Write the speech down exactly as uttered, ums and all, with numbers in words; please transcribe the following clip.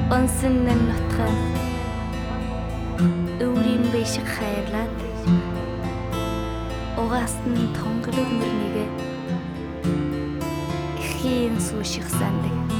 Onsinnen notgan. Өврийн бэшиг хайрлаад угаас нь тонгол өмөрнийгээ ихийн сүүших сандаг.